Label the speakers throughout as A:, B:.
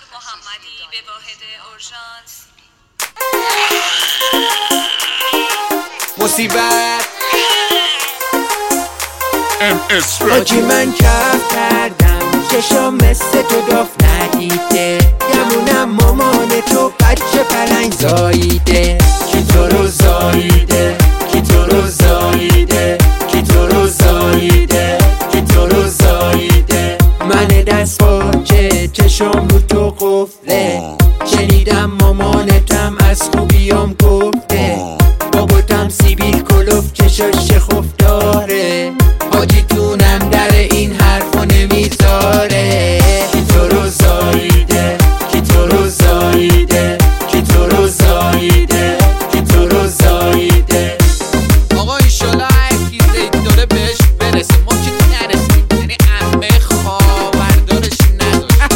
A: محمدی به واحد اورژانس.
B: مصیبت
C: حاجی من کف کردم چشم مثل تو داف ندیده، گمونم مامان تو بچه پلنگ زاییده. کی تو رو زاییده، کی تو رو زاییده، کی تو رو زاییده، کی تو رو زاییده. من دست باچه چشم رو تو قفله، شنیدم مامانتم از خوبیام گفته. باباتم سیبیل کلوف چشاش خوف داره، حاجی تونم در این حرفو نمیذاره. کی تو رو زاییده، کی تو رو زاییده، کی تو رو زاییده، کی تو رو زاییده.
B: آقا ایشالا هرکی زید داره بهش برسه، ما که نرسیم، یعنی عمه خواهردارش نداره.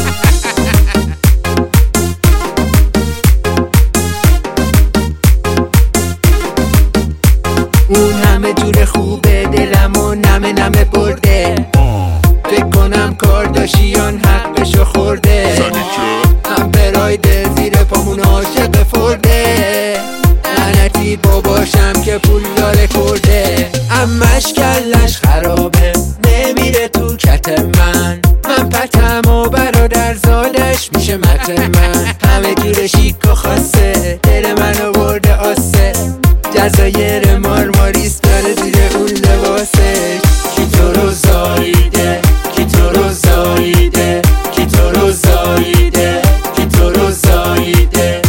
C: اون همه جور خوبه دلمو نمه نمه برده، فکر کنم کارداشیان حقشو خورده. هم برایده زیر پامون عاشق فرده، لعنتی باباشم که پول داره کرده. امش کلش خرابه نمیره تو کت من پتم و برادر زادش میشه مت من. همه جور شیک و خاصه دل منو برده آسه، جزایر مارماریس داره زیر اون لباسش. کی تو رو زاییده، کی تو رو زاییده، کی تو رو زاییده، کی تو رو زاییده.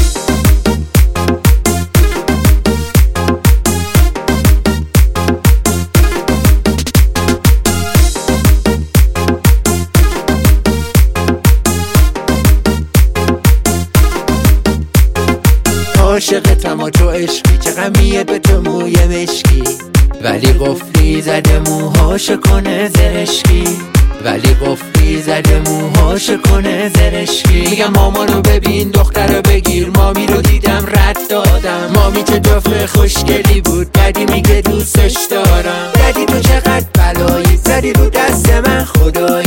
C: عاشقتم و تو عشقی، چه غمیه به تو موی مشکی، ولی قفلی زده موهاش کنه زرشکی، ولی قفلی زده موهاش کنه زرشکی. میگم مامانو ببین دخترو بگیر، مامی رو دیدم رد دادم. مامی چه دفعه خوشگلی بود، ددی میگه دوستش دارم. ددی تو چقدر بلایی زدی رو دست من خدایی.